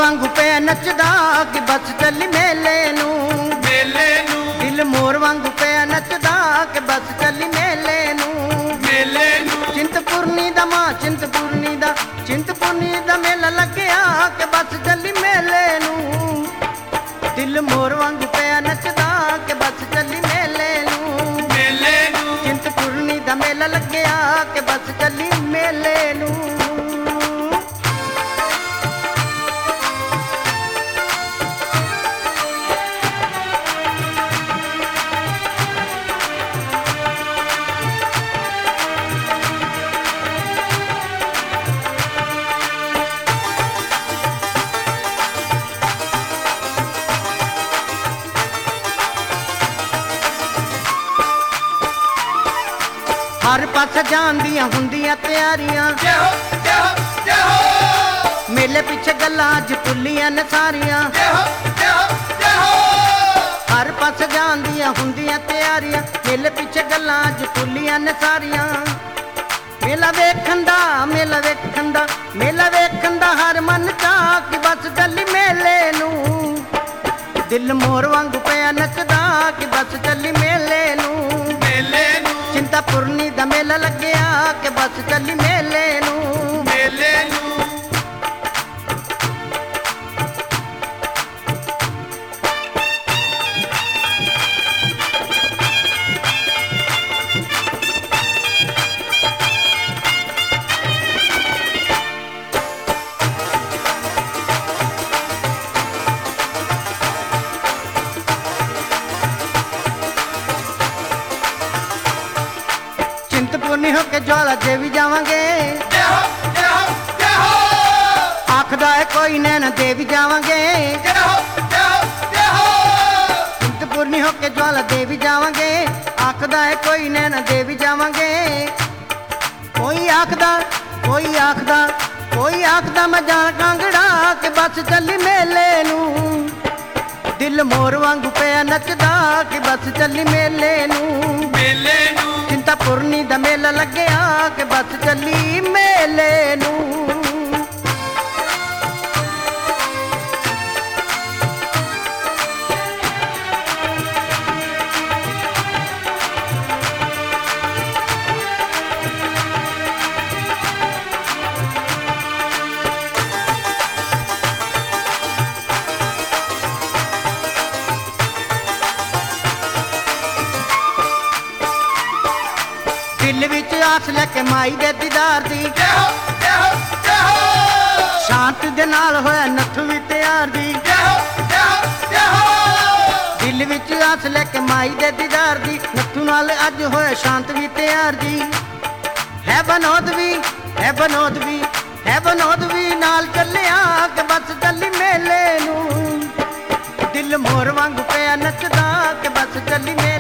ਵਾਂਗੂ ਪਿਆ ਨੱਚਦਾ ਕਿ ਬਸ ਚੱਲੀ ਮੇਲੇ ਨੂੰ। ਦਿਲ ਮੋਰ ਵਾਂਗੂ ਪਿਆ ਨੱਚਦਾ ਕਿ ਬਸ ਚੱਲੀ ਮੇਲੇ ਨੂੰ। ਚਿੰਤਪੁਰਨੀ ਦਾ ਮਾਂ ਚਿੰਤਪੁਰਨੀ ਦਾ ਮੇਲਾ ਲੱਗਿਆ ਕਿ ਬਸ ਚੱਲੀ ਮੇਲੇ ਨੂੰ। ਦਿਲ ਮੋਰ ਵਾਂਗੂ ਪਿਆ ਨੱਚਦਾ ਕਿ ਬਸ ਚੱਲੀ ਮੇਲੇ ਨੂੰ। ਚਿੰਤਪੁਰਨੀ ਦਾ ਮੇਲਾ ਲੱਗਿਆ ਕਿ ਬਸ ਚੱਲੀ ਮੇਲੇ ਨੂੰ। हर पास जान दियां हुंदियां तैयारियां, मेले पिछे गल्लां अज भुल्लियां न सारियां। हर पास जान दियां हुंदियां तैयारियां, मेले पिछे गल्लां अज भुल्लियां न सारियां। मेला वेखण दा हर मन चाह कि बस चली मेले नूं। दिल मोर वांगू पिया नचदा कि बस चली मेले नूं। चिंतपुरनी दा मेला लग्या कि बस चली मेले नूं। चिंतपुरनी होके ज्वाला देवी जावांगे, आखदा है कोई नैना देवी जावांगे। चिंतपुरनी होके ज्वाला देवी जावांगे, आखदा है कोई नैना देवी जावांगे। कोई आखदा मैं जान कांगड़ा कि बस चली मेले नूं। दिल मोर वांगू पिया नचदा कि बस चली मेले नूं। चिंतपुरनी दा मेला लग्या कि बस चली मेले नूं। दिल विच आस लैके माई दे दीदार दी, शांत दे नाल होया नत्थू भी तैयार दी। दिल विच आस लैके माई दे दीदार दी, नत्थू नाल अज होया शांत भी तैयार दी। है बनोद भी नाल चलिया कि बस चली मेले नूं। दिल मोर वांगू पिया नचदा कि बस चली मेले